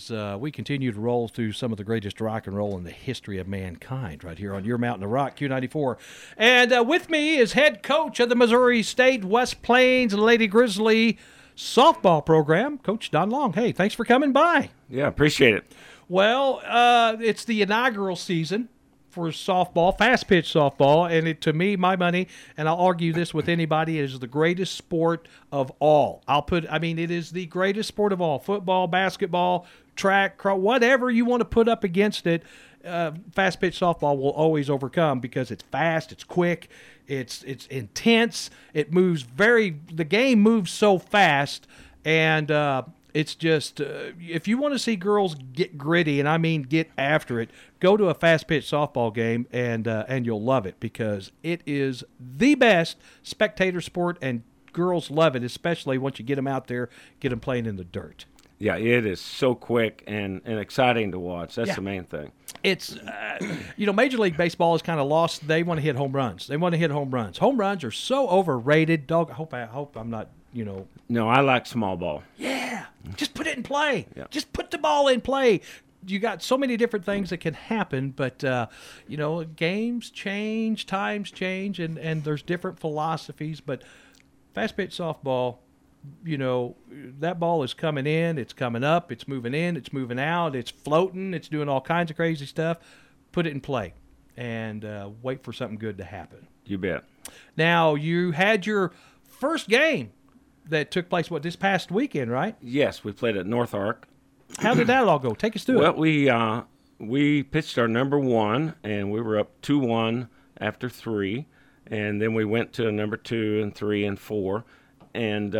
as we continue to roll through some of the greatest rock and roll in the history of mankind right here on your Mountain of Rock, Q94. And with me is head coach of the Missouri State West Plains Lady Grizzly softball program, Coach Don Long. Hey, thanks for coming by. Yeah, appreciate it. Well, it's the inaugural season for softball, fast pitch softball, and to me, my money, and I'll argue this with anybody, it is the greatest sport of all. It is the greatest sport of all. Football, basketball, track, whatever you want to put up against it, fast pitch softball will always overcome because it's fast, it's quick, it's intense, the game moves so fast, and it's just, if you want to see girls get gritty, and I mean get after it, go to a fast-pitch softball game, and you'll love it because it is the best spectator sport, and girls love it, especially once you get them out there, get them playing in the dirt. Yeah, it is so quick and exciting to watch. That's the main thing. It's, Major League Baseball is kind of lost. They want to hit home runs. Home runs are so overrated. Dog, I hope I'm not, No, I like small ball. Yeah, just put it in play. Yeah. Just put the ball in play. You got so many different things that can happen, but, games change, times change, and there's different philosophies. But fast-pitch softball, that ball is coming in, it's coming up, it's moving in, it's moving out, it's floating, it's doing all kinds of crazy stuff. Put it in play and wait for something good to happen. You bet. Now, you had your first game that took place, this past weekend, right? Yes, we played at North Ark. How did that all go? Take us through it. Well, we pitched our number one, and we were up 2-1 after 3, and then we went to number 2 and 3 and 4, and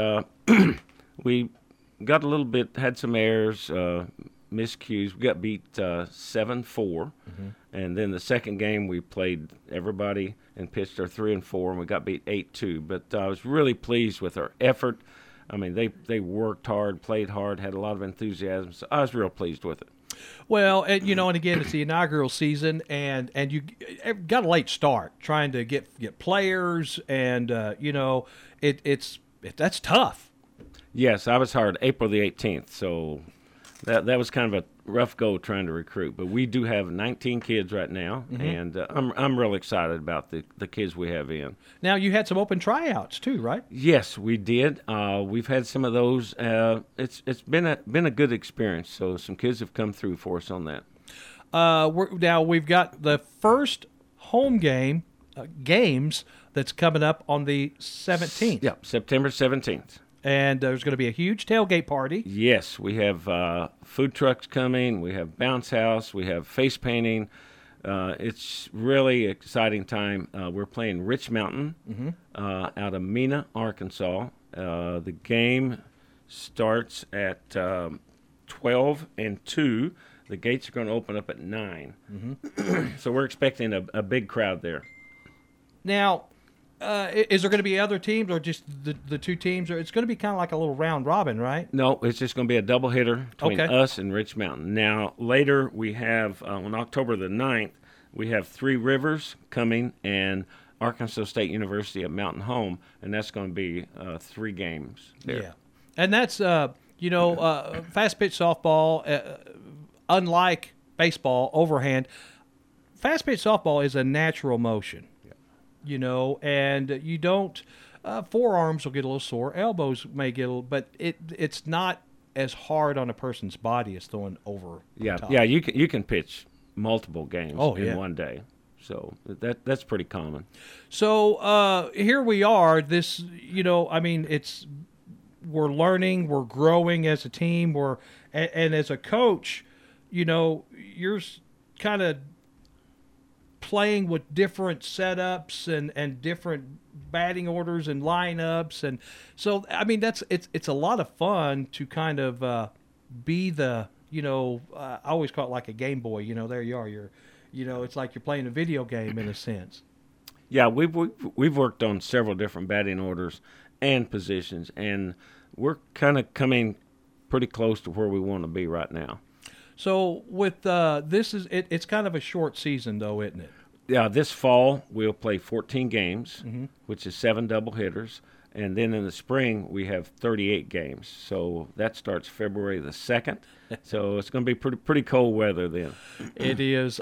we got a little bit, had some errors, miscues. We got beat 7-4, and then the second game we played everybody and pitched our 3 and 4, and we got beat 8-2. But I was really pleased with our effort. I mean, they worked hard, played hard, had a lot of enthusiasm. So I was real pleased with it. Well, and again, it's the inaugural season, and you got a late start trying to get players, and that's tough. Yes, I was hired April the 18th, so that was kind of a rough go trying to recruit. But we do have 19 kids right now, and I'm real excited about the kids we have in. Now, you had some open tryouts too, right? Yes, we did. We've had some of those. It's been a good experience. So some kids have come through for us on that. Now we've got the first home games that's coming up on the 17th. Yeah, September 17th. And there's going to be a huge tailgate party. Yes, we have food trucks coming. We have bounce house. We have face painting. It's really exciting time. We're playing Rich Mountain out of Mena, Arkansas. The game starts at 12 and 2. The gates are going to open up at 9. So we're expecting a big crowd there. Now, is there going to be other teams or just the two teams? Or it's going to be kind of like a little round robin, right? No, it's just going to be a doubleheader between us and Rich Mountain. Now, later we have, on October the 9th, we have Three Rivers coming and Arkansas State University at Mountain Home, and that's going to be 3 games there. Yeah. And that's, fast-pitch softball, unlike baseball, overhand, fast-pitch softball is a natural motion. And you don't, forearms will get a little sore, elbows may get a little, but it's not as hard on a person's body as throwing over the top. Yeah, you can pitch multiple games in one day. So that's pretty common. So here we are, we're learning, we're growing as a team, and as a coach, you're kind of playing with different setups and different batting orders and lineups, and so it's a lot of fun to kind of be the I always call it like a Game Boy. There you are. It's like you're playing a video game in a sense. Yeah, we've worked on several different batting orders and positions, and we're kind of coming pretty close to where we want to be right now. So with it's kind of a short season though, isn't it? Yeah, this fall we'll play 14 games, which is 7 doubleheaders, and then in the spring we have 38 games. So that starts February the 2nd, So it's going to be pretty cold weather then. It is.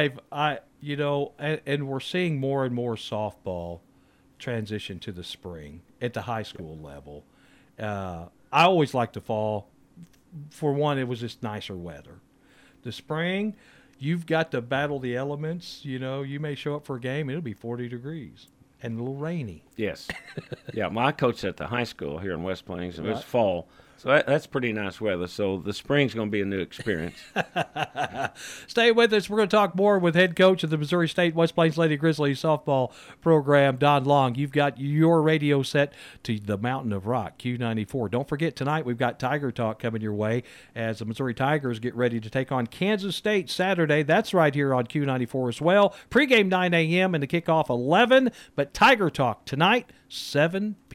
And we're seeing more and more softball transition to the spring at the high school level. I always liked the fall. For one, it was just nicer weather. The spring, you've got to battle the elements. You may show up for a game and it'll be 40 degrees and a little rainy. Yes. Yeah, I coached at the high school here in West Plains, and it was Right. fall. So that's pretty nice weather. So the spring's going to be a new experience. Stay with us. We're going to talk more with head coach of the Missouri State West Plains Lady Grizzlies softball program, Don Long. You've got your radio set to the Mountain of Rock, Q94. Don't forget, tonight we've got Tiger Talk coming your way as the Missouri Tigers get ready to take on Kansas State Saturday. That's right here on Q94 as well. Pregame 9 a.m. and the kickoff 11, but Tiger Talk tonight, 7 p.m.